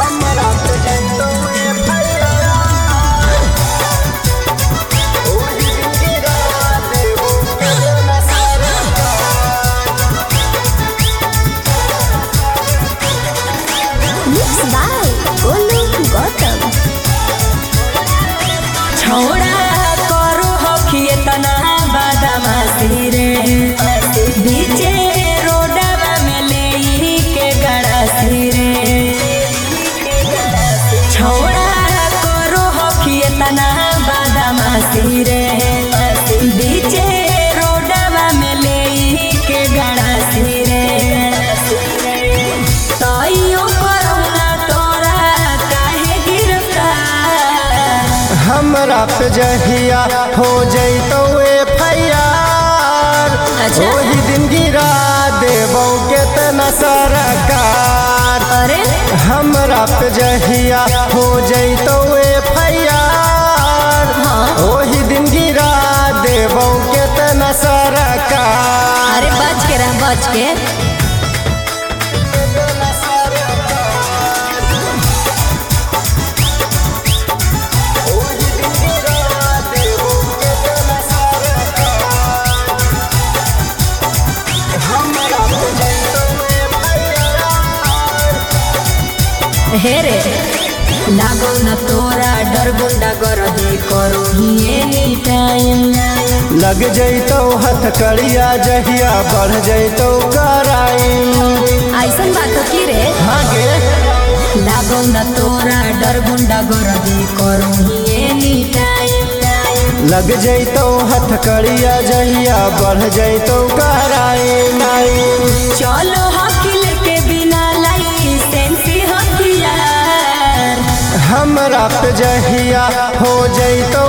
छोड़ा करो हखिए तना बदमाशी रे बीचे रोडवा में ले के गड़ासी रे। छोड़ा करो हखिए तना बदमाशी रे बीचे रोडवा में ले के गड़ासी रे। तइयो करुणा तोरा काहे गिरफ्तार हमरा पे जहिया हो जैतो FIR ओही दिन गिरा देबो केतना सरकार। अरे हमरा पे जहिया हो जैतो FIR ओही दिन गिरा देबो केतना सरकार। अरे बच के रह बच के। हे रे लागो न तोरा डर गुंडा कर दे करो ही एनी टाइम। लग जैतो हथकड़िया जहिया बढ़ जैतो कराइम। ऐसन बात की रे आगे लागो न तोरा डर गुंडा कर दे करो ही एनी टाइम। लग जैतो हथकड़िया जहिया बढ़ जैतो कराइम। चलो हकील के बिना लाइसेंस हथियार हमरा पे जहिया हो जैतो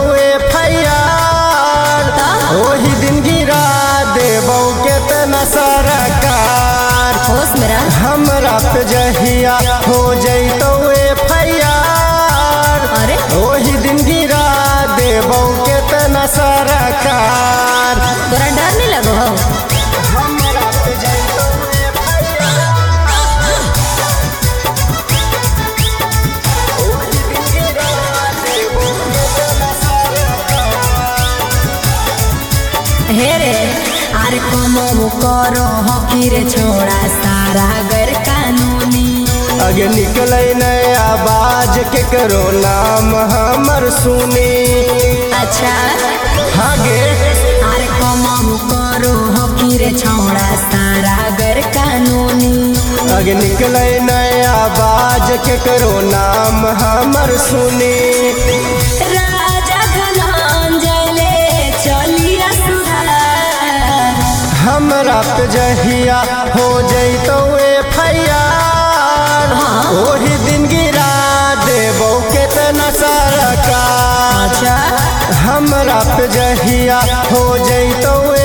FIR ओही दिन गिरा देबो केतना सरकार। होश मेरा हमरा पे जहिया हो जैतो FIR अरे ओही दिन गिरा देबो केतना सरकार। तोरा डर नहीं लगो हो हमरा पे जैतो हे रे आरे कमो करो हकी रे छोड़ा सारा गैर कानूनी। आगे निकले नया आवाज के करो नाम हमर सुनी। अच्छा आगे आरे कमो करो हकी रे छोड़ा सारा गैर कानूनी। आगे निकले नया आवाज के करो नाम हमर सुनी। राजा धनंजय ले चलिया सुधार हमरा पे जहिया हो जैतो FIR ओही दिन गिरा देबो केतना सरकार। अच्छा हमरा पे जहिया हो जैतो